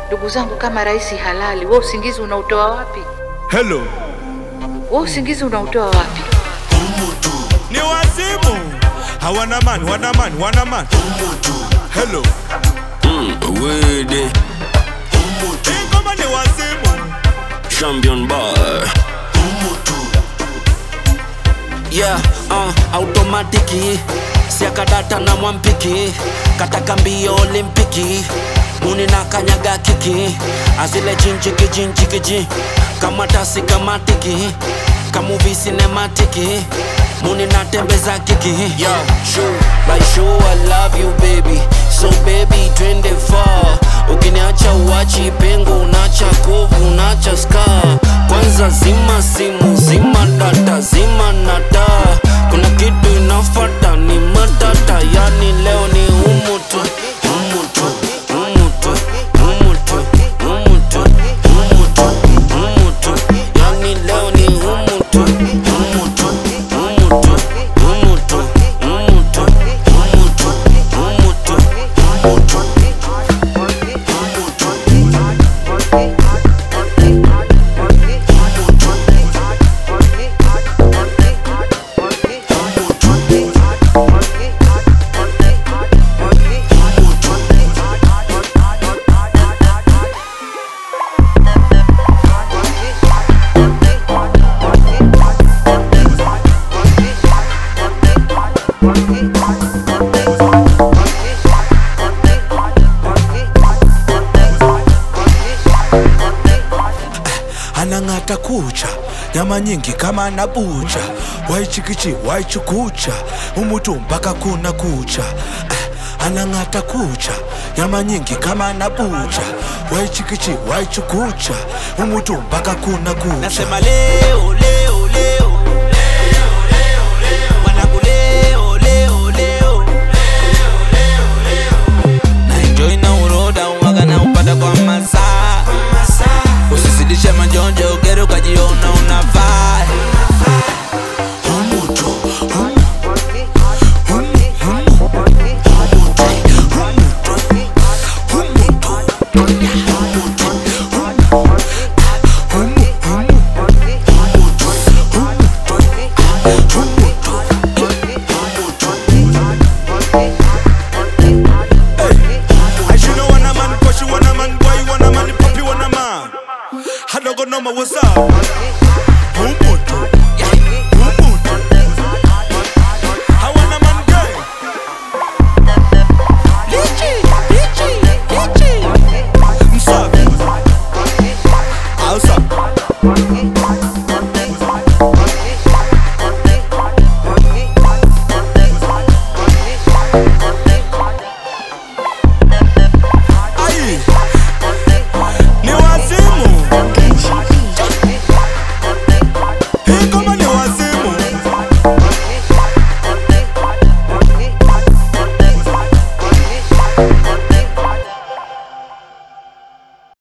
Ndugu zangu, kama rais halali, wewe usingizi unautoa wapi? Hello. Wewe usingizi unautoa wapi? Ni wazimu. Hawana man. Hello. Wede Ingoma ni wazimu. Champion bar. Yeah, automatiki. Siaka data na mwampiki. Kataka mbio olimpiki. Muni na kanyaga kiki. Azile jinjiki. Kama tasi kama tiki. Kama movie cinematiki. Muni na tembeza kiki. Yo, sure, like sure I love you baby. So baby twende far. Ukiniacha uachi pengo, unacha kovu, unacha scar. Kwanza zima simu, zima data, zima nata. Kuna kitu inafata ni matata. Yani leo ni umutu. Yani leo ni umutu. Anang'ata kucha, nyama nyingi kama anabucha. Waichikichi, waichukucha, umutu mpaka kuna kucha. Anang'ata kucha, nyama nyingi kama anabucha. Waichikichi, waichukucha, umutu mpaka kuna kucha. Nasema leo, leo, leo. Wanangu leo, leo, leo. Na enjoy na uroda, uwaga na upata kwa masaa. Usizidishe majonjo, gero ukajiona unafaa. What's up?